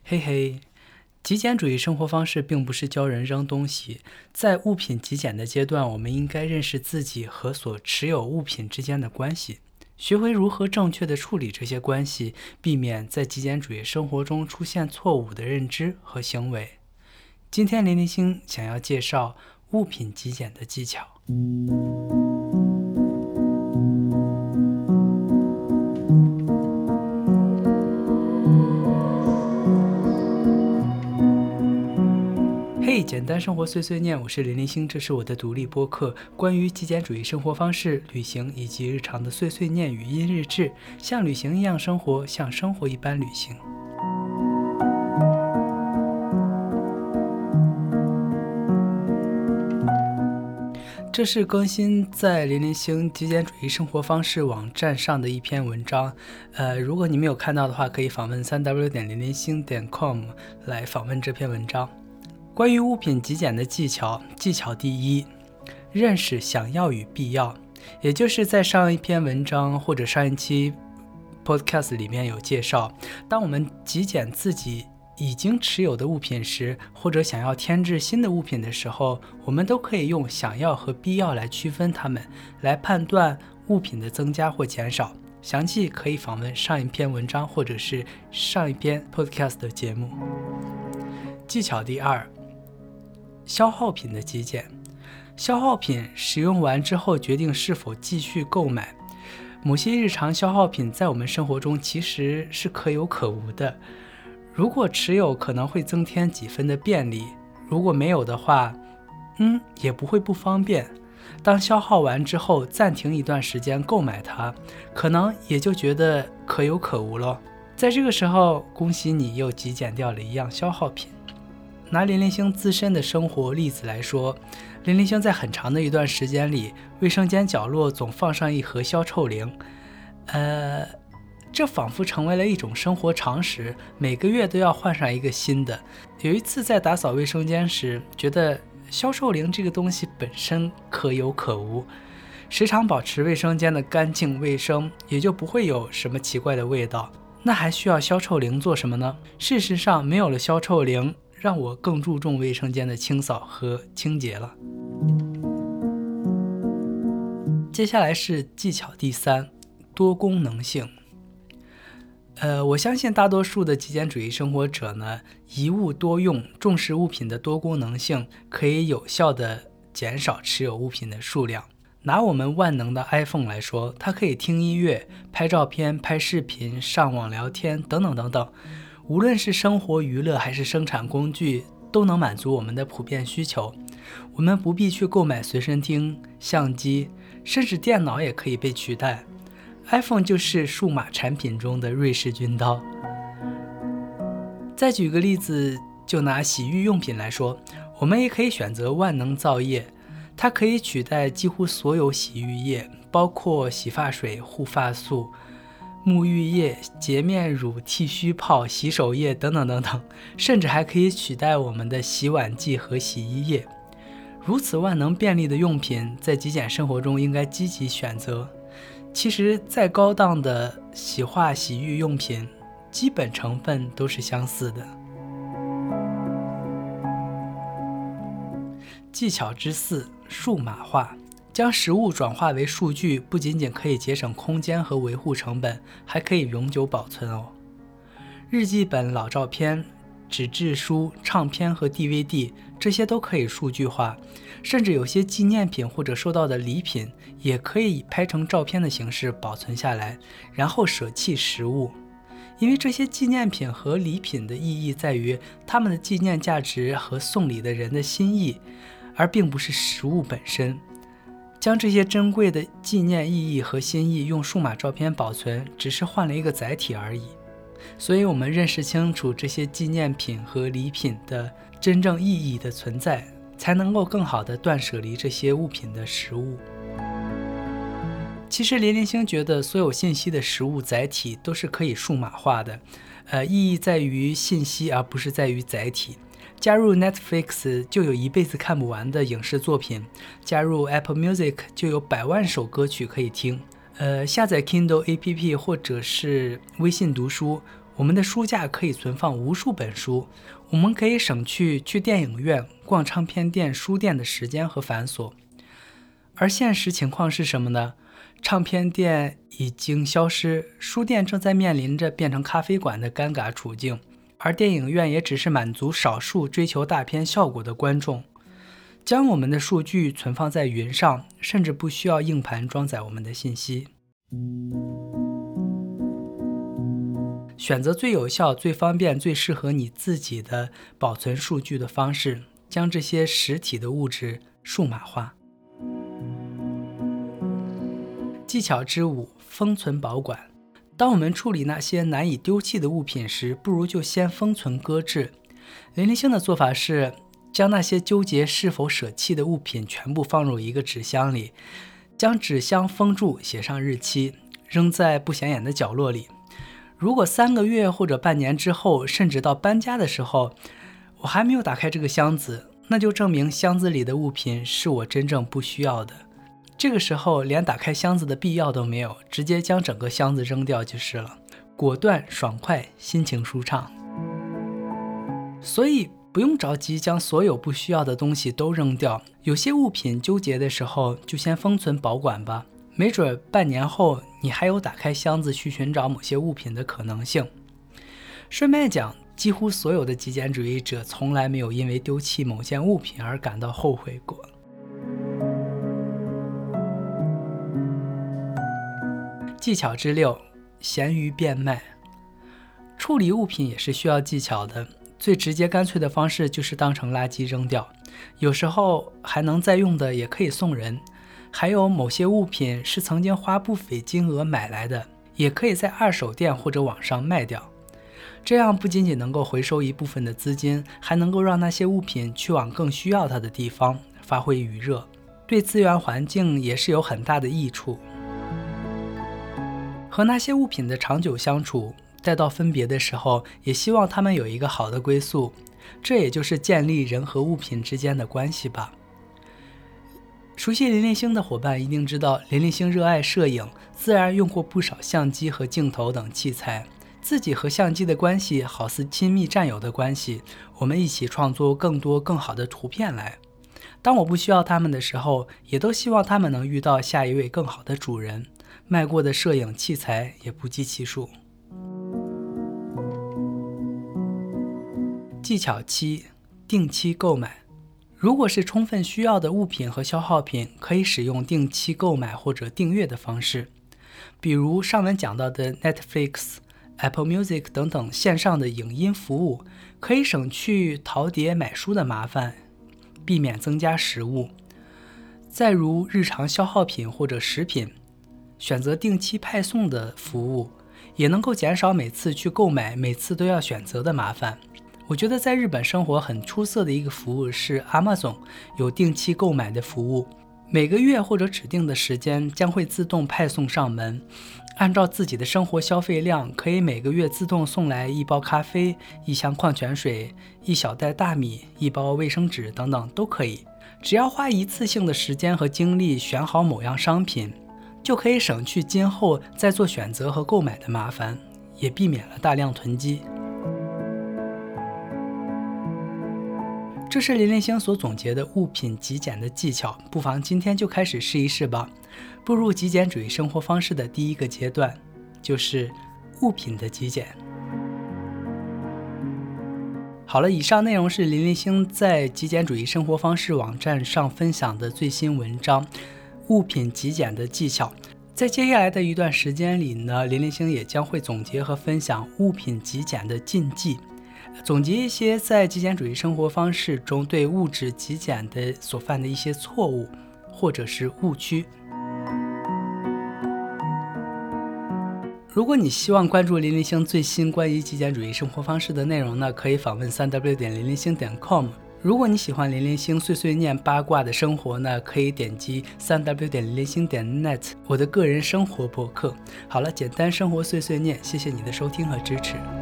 嘿嘿，极简主义生活方式并不是教人扔东西，在物品极简的阶段，我们应该认识自己和所持有物品之间的关系，学会如何正确地处理这些关系，避免在极简主义生活中出现错误的认知和行为。今天林立星想要介绍物品极简的技巧。嘿，简单生活碎碎念，我是林立星，这是我的独立播客，关于极简主义生活方式、旅行以及日常的碎碎念语音日志，像旅行一样生活，像生活一般旅行。这是更新在林立星极简主义生活方式网站上的一篇文章，如果你没有看到的话，可以访问3w.linli星.com 来访问这篇文章。关于物品极简的技巧，技巧第一，认识想要与必要，也就是在上一篇文章或者上一期 podcast 里面有介绍，当我们极简自己已经持有的物品时，或者想要添置新的物品的时候，我们都可以用想要和必要来区分它们，来判断物品的增加或减少。详细可以访问上一篇文章或者是上一篇 podcast 的节目。技巧第二，消耗品的极简。消耗品使用完之后决定是否继续购买。某些日常消耗品在我们生活中其实是可有可无的，如果持有可能会增添几分的便利，如果没有的话，也不会不方便。当消耗完之后暂停一段时间购买它，可能也就觉得可有可无了。在这个时候，恭喜你又极简掉了一样消耗品。拿林立星自身的生活例子来说，林立星在很长的一段时间里，卫生间角落总放上一盒消臭灵，这仿佛成为了一种生活常识，每个月都要换上一个新的。有一次在打扫卫生间时，觉得消臭灵这个东西本身可有可无，时常保持卫生间的干净卫生，也就不会有什么奇怪的味道，那还需要消臭灵做什么呢？事实上，没有了消臭灵，让我更注重卫生间的清扫和清洁了。接下来是技巧第三，多功能性。我相信大多数的极简主义生活者呢，一物多用，重视物品的多功能性，可以有效地减少持有物品的数量。拿我们万能的 iPhone 来说，它可以听音乐、拍照片、拍视频、上网聊天等等等等，无论是生活娱乐还是生产工具，都能满足我们的普遍需求。我们不必去购买随身听、相机，甚至电脑也可以被取代。iPhone 就是数码产品中的瑞士军刀。再举个例子，就拿洗浴用品来说，我们也可以选择万能皂液，它可以取代几乎所有洗浴液，包括洗发水、护发素、沐浴液、洁面乳、剃须泡、洗手液等等等等，甚至还可以取代我们的洗碗剂和洗衣液。如此万能便利的用品，在极简生活中应该积极选择。其实再高档的洗化洗浴用品，基本成分都是相似的。技巧之四，数码化。将实物转化为数据，不仅仅可以节省空间和维护成本，还可以永久保存哦。日记本、老照片、纸质书、唱片和 DVD， 这些都可以数据化，甚至有些纪念品或者收到的礼品也可以拍成照片的形式保存下来，然后舍弃实物。因为这些纪念品和礼品的意义在于它们的纪念价值和送礼的人的心意，而并不是实物本身。将这些珍贵的纪念意义和心意用数码照片保存，只是换了一个载体而已。所以我们认识清楚这些纪念品和礼品的真正意义的存在，才能够更好地断舍离这些物品的实物。其实林立星觉得所有信息的实物载体都是可以数码化的，意义在于信息而不是在于载体。加入 Netflix 就有一辈子看不完的影视作品，加入 Apple Music 就有100万首歌曲可以听。下载 Kindle APP 或者是微信读书， 我们的书架可以存放无数本书，我们可以省去电影院、逛唱片店、书店的时间和繁琐。而现实情况是什么呢？唱片店已经消失，书店正在面临着变成咖啡馆的尴尬处境，而电影院也只是满足少数追求大片效果的观众。将我们的数据存放在云上，甚至不需要硬盘装载我们的信息。选择最有效、最方便、最适合你自己的保存数据的方式，将这些实体的物质数码化。技巧之5：封存保管。当我们处理那些难以丢弃的物品时，不如就先封存搁置。林立星的做法是将那些纠结是否舍弃的物品全部放入一个纸箱里，将纸箱封住，写上日期，扔在不显眼的角落里。如果3个月或者半年之后，甚至到搬家的时候，我还没有打开这个箱子，那就证明箱子里的物品是我真正不需要的。这个时候连打开箱子的必要都没有，直接将整个箱子扔掉就是了，果断爽快，心情舒畅。所以不用着急将所有不需要的东西都扔掉，有些物品纠结的时候就先封存保管吧，没准半年后你还有打开箱子去寻找某些物品的可能性。顺便讲，几乎所有的极简主义者从来没有因为丢弃某件物品而感到后悔过。技巧之6：闲鱼变卖。处理物品也是需要技巧的，最直接干脆的方式就是当成垃圾扔掉，有时候还能再用的也可以送人。还有某些物品是曾经花不菲金额买来的，也可以在二手店或者网上卖掉。这样不仅仅能够回收一部分的资金，还能够让那些物品去往更需要它的地方，发挥余热，对资源环境也是有很大的益处。和那些物品的长久相处，待到分别的时候，也希望他们有一个好的归宿，这也就是建立人和物品之间的关系吧。熟悉林立星的伙伴一定知道，林立星热爱摄影，自然用过不少相机和镜头等器材。自己和相机的关系好似亲密战友的关系，我们一起创作更多更好的图片来。当我不需要他们的时候，也都希望他们能遇到下一位更好的主人。卖过的摄影器材也不计其数。技巧7：定期购买。如果是充分需要的物品和消耗品，可以使用定期购买或者订阅的方式，比如上文讲到的 Netflix、Apple Music 等等线上的影音服务，可以省去淘碟买书的麻烦，避免增加食物。再如日常消耗品或者食品，选择定期派送的服务，也能够减少每次去购买每次都要选择的麻烦。我觉得在日本生活很出色的一个服务是 Amazon 有定期购买的服务，每个月或者指定的时间将会自动派送上门，按照自己的生活消费量，可以每个月自动送来1包咖啡、1箱矿泉水、1小袋大米、1包卫生纸等等都可以。只要花一次性的时间和精力选好某样商品，就可以省去今后再做选择和购买的麻烦，也避免了大量囤积。这是林立星所总结的物品极简的技巧，不妨今天就开始试一试吧。步入极简主义生活方式的第一个阶段，就是物品的极简。好了，以上内容是林立星在极简主义生活方式网站上分享的最新文章，物品极简的技巧。在接下来的一段时间里呢，林立星也将会总结和分享物品极简的禁忌，总结一些在极简主义生活方式中对物质极简的所犯的一些错误或者是误区。如果你希望关注林立星最新关于极简主义生活方式的内容呢，可以访问3w.linli星.com。如果你喜欢林立星碎碎念八卦的生活呢，可以点击3w.linli星.net 我的个人生活博客。好了，简单生活碎碎念，谢谢你的收听和支持。